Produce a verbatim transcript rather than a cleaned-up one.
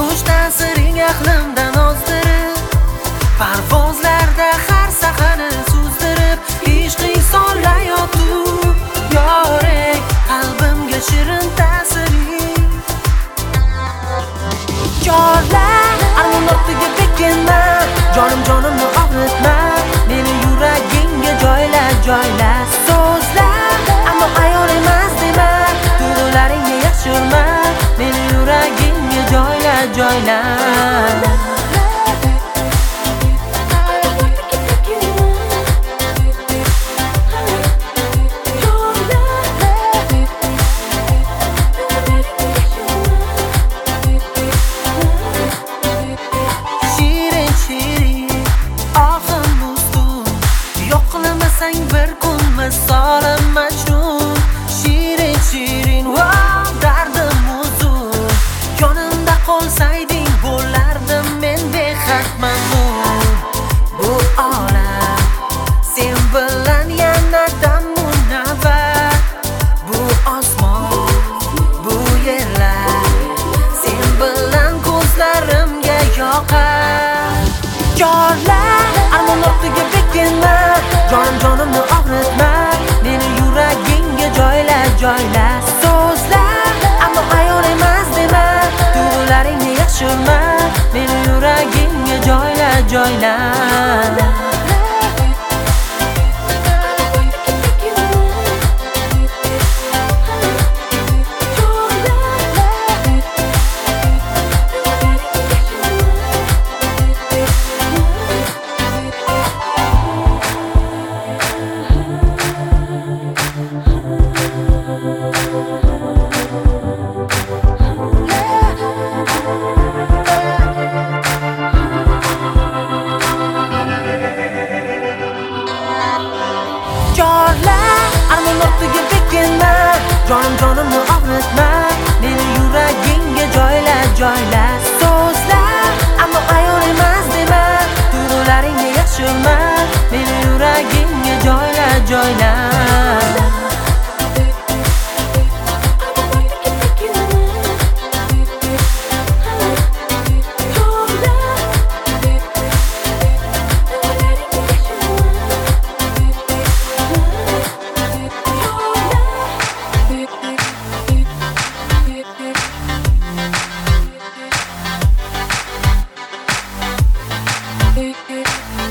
Xush ta'siring aqlimdan ozdirib, parvozlarda har sahani suzdirib, ishqiy solayotib, yorek qalbimga shirin ta'siring. Chorlar armon ortiga bekinma, jonim jonimni og'ritma, meni yuragingga joyla joyla. So'zlar ammo ayol emas dema, tuyg'ularingni yashirma, meni yuragingga joyla joyla. Bir kun misolim majnun, shirin shirin wow, dardim uzun. Yonimda qolsayding bo'lardim men behad mamnun. Bu olam sen bilan yanada munavvar, bu osmon, bu yerlar sen bilan ko'zlarimga yoqar. Chorlar armon ortiga bekinma, jonim jonimni og'ritma, meni yuragingga joyla joyla. So'zlar ammo ayol emas dema, tuyg'ularingni yashirma, meni yuragingga joyla joyla. Chorlar armon ortiga bekinma, jonim jonimni og'ritma, meni yuragingga joyla joyla. So'zlar ammo ayol emas dema, tuyg'ularingni yashirma, meni yuragingga joyla joyla. It, it,